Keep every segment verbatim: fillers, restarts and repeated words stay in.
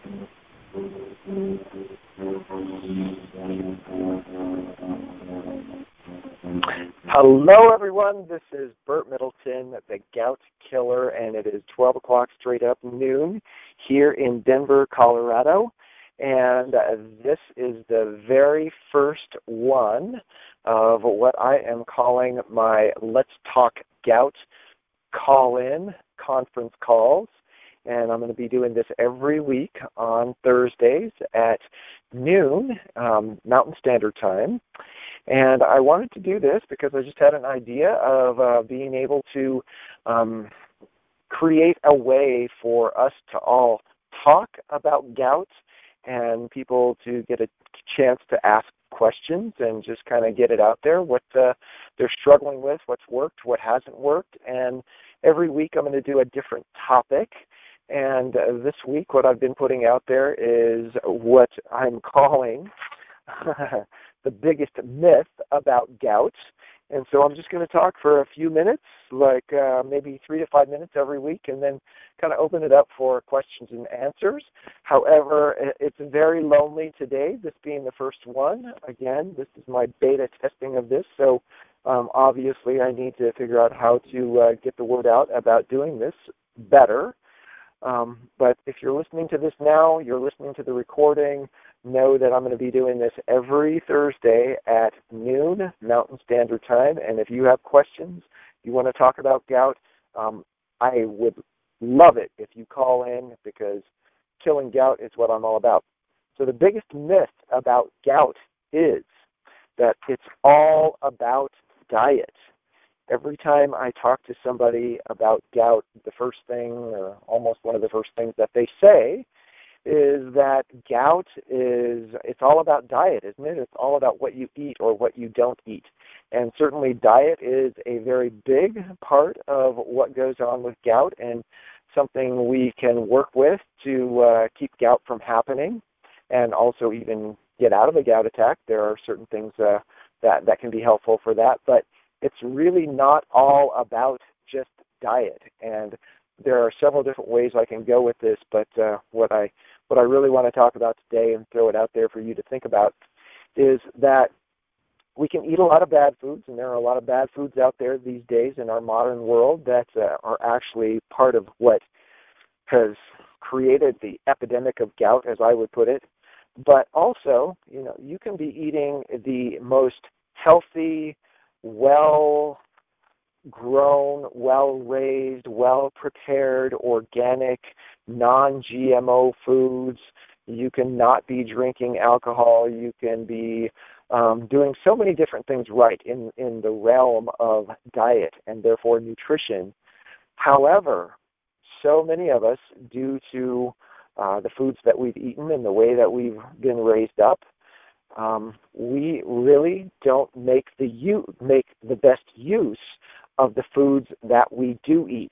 Hello, everyone. This is Burt Middleton, the Gout Killer, and it is twelve o'clock straight up noon here in Denver, Colorado. And uh, this is the very first one of what I am calling my Let's Talk Gout call-in conference calls. And I'm going to be doing this every week on Thursdays at noon um, Mountain Standard Time. And I wanted to do this because I just had an idea of uh, being able to um, create a way for us to all talk about gout and people to get a chance to ask questions and just kind of get it out there, what uh, they're struggling with, what's worked, what hasn't worked. And every week I'm going to do a different topic. And uh, this week what I've been putting out there is what I'm calling the biggest myth about gout. And so I'm just going to talk for a few minutes, like uh, maybe three to five minutes every week, and then kind of open it up for questions and answers. However, it's very lonely today, this being the first one. Again, this is my beta testing of this, so um, obviously I need to figure out how to uh, get the word out about doing this better. Um, but if you're listening to this now, you're listening to the recording, know that I'm going to be doing this every Thursday at noon Mountain Standard Time. And if you have questions, you want to talk about gout, um, I would love it if you call in, because killing gout is what I'm all about. So the biggest myth about gout is that it's all about diet. Every time I talk to somebody about gout, the first thing, or almost one of the first things that they say is that gout is, it's all about diet, isn't it? It's all about what you eat or what you don't eat. And certainly diet is a very big part of what goes on with gout and something we can work with to uh, keep gout from happening and also even get out of a gout attack. There are certain things uh, that, that can be helpful for that. But it's really not all about just diet, and there are several different ways I can go with this, but uh, what I what I really want to talk about today and throw it out there for you to think about is that we can eat a lot of bad foods, and there are a lot of bad foods out there these days in our modern world that uh, are actually part of what has created the epidemic of gout, as I would put it. But also, you know, you can be eating the most healthy, well-grown, well-raised, well-prepared, organic, non-G M O foods. You can not be drinking alcohol. You can be um, doing so many different things right in, in the realm of diet and therefore nutrition. However, so many of us, due to uh, the foods that we've eaten and the way that we've been raised up, Um, we really don't make the u- make the best use of the foods that we do eat.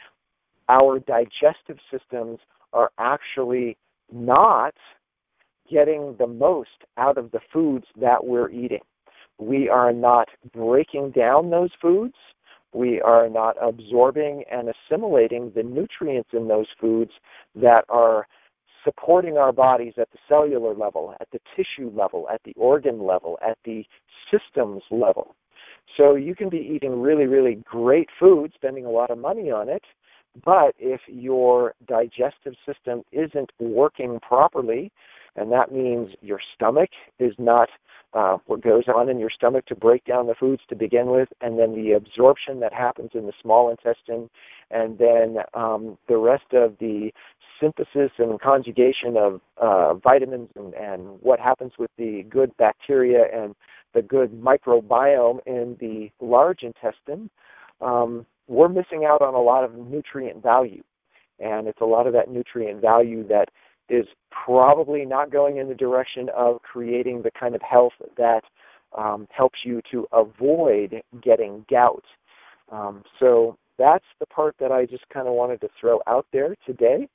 Our digestive systems are actually not getting the most out of the foods that we're eating. We are not breaking down those foods. We are not absorbing and assimilating the nutrients in those foods that are supporting our bodies at the cellular level, at the tissue level, at the organ level, at the systems level. So you can be eating really, really great food, spending a lot of money on it, but if your digestive system isn't working properly, and that means your stomach is not uh, what goes on in your stomach to break down the foods to begin with, and then the absorption that happens in the small intestine, and then um, the rest of the synthesis and conjugation of uh, vitamins and, and what happens with the good bacteria and the good microbiome in the large intestine, um, we're missing out on a lot of nutrient value. And it's a lot of that nutrient value that is probably not going in the direction of creating the kind of health that um, helps you to avoid getting gout. Um, so that's the part that I just kind of wanted to throw out there today.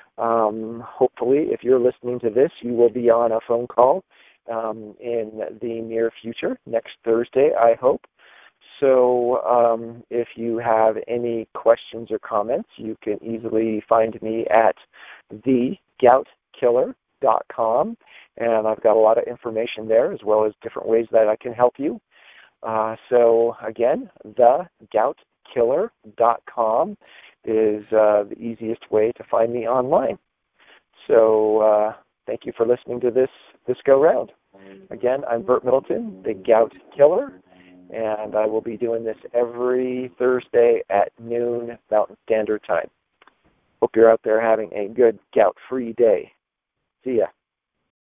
Um, hopefully, if you're listening to this, you will be on a phone call um, in the near future, next Thursday, I hope. So um, if you have any questions or comments, you can easily find me at the Gout killer dot com, and I've got a lot of information there as well as different ways that I can help you. Uh, so again, the gout killer dot com is uh, the easiest way to find me online. So uh, thank you for listening to this, this go-round. Again, I'm Burt Middleton, the Gout Killer, and I will be doing this every Thursday at noon Mountain Standard Time. Hope you're out there having a good gout-free day. See ya.